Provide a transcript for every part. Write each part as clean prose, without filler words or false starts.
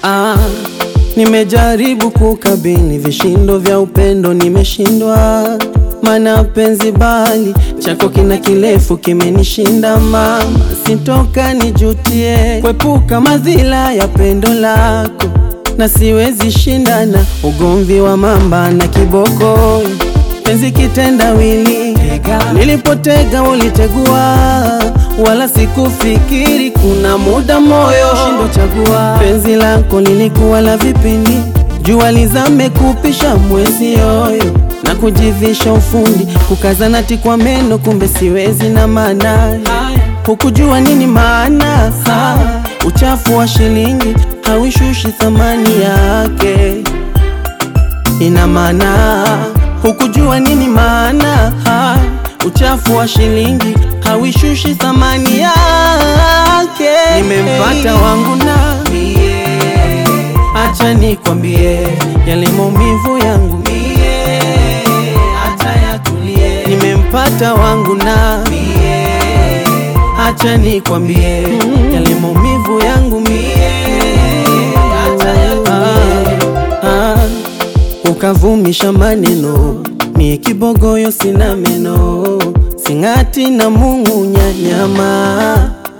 Nimejaribu kukabili vishindo vya upendo, nimeshindwa. Mana penzi bali chako kina kirefu kimenishinda mama, sitoka nijutie kwepuka madhila ya pendo lako, na siwezi shindana ugomvi wa mamba na kiboko. Penzi kitendawili, nilipotega ulitegua, wala sikufikiri kuna muda moyo shindo chagua. Penzi lako lilikuwa la vipindi, jua lizame kupisha mwezi yoyo, na kujivisha ufundi kukazana ti kwa meno, kumbe siwezi na maana. Hukujua nini maana, uchafu wa shilingi hauishushi thamani yake. Ina maana hukujua nini maana, uchafu wa shilingi hauishushi thamani yake. Nimempata wangu na acha nikwambie yale maumivu yangu, acha yatulie. Nimempata wangu na acha nikwambie yale maumivu yangu, acha yatulie. Ukavumisha maneno, mie kibogoyo sina meno, singati na Mungu nyanyama.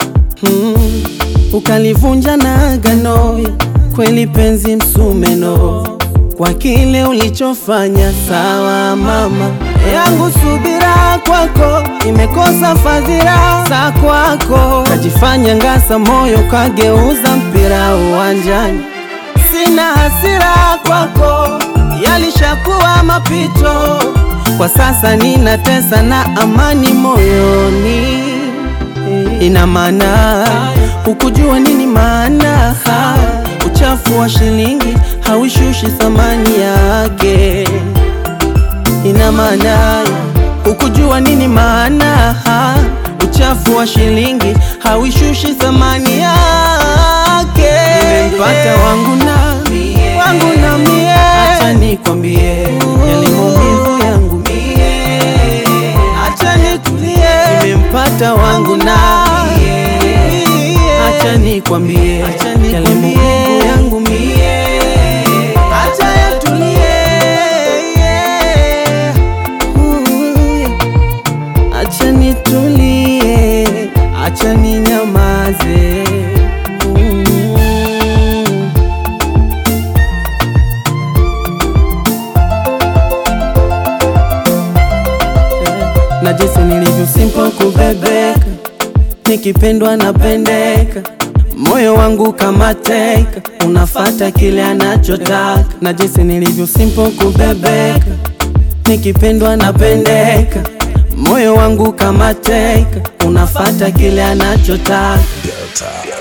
Ukalivunja na agano, kweli penzi msumeno, kwa kile ulichofanya. Sawa mama yangu, subira kwako imekosa fadhila za kwako, kajifanya ngasa moyo kageuza mpira uwanjani. Sina hasira kwako, yalishakuwa mapito, kwa sasa ninatesa na amani moyoni. Ina maana hukujua nini maana, uchafu wa shilingi hauishushi thamani yake. Ina maana hukujua nini maana, uchafu wa shilingi hauishushi thamani yake. Nimempata wangu na mie, acha nikwambie yale maumivu yangu, acha nitulie. Nimempata wangu na acha nikwambie yale maumivu yangu, acha yatulie. Acha nitulie, acha ninyamaze. Na jinsi nilivyo simple kubebeka, nikipendwa napendeka, moyo wangu kama teka, unafata kile anachotaka. Na jinsi nilivyo simple kubebeka, nikipendwa napendeka, moyo wangu kama teka, unafata kile anachotaka.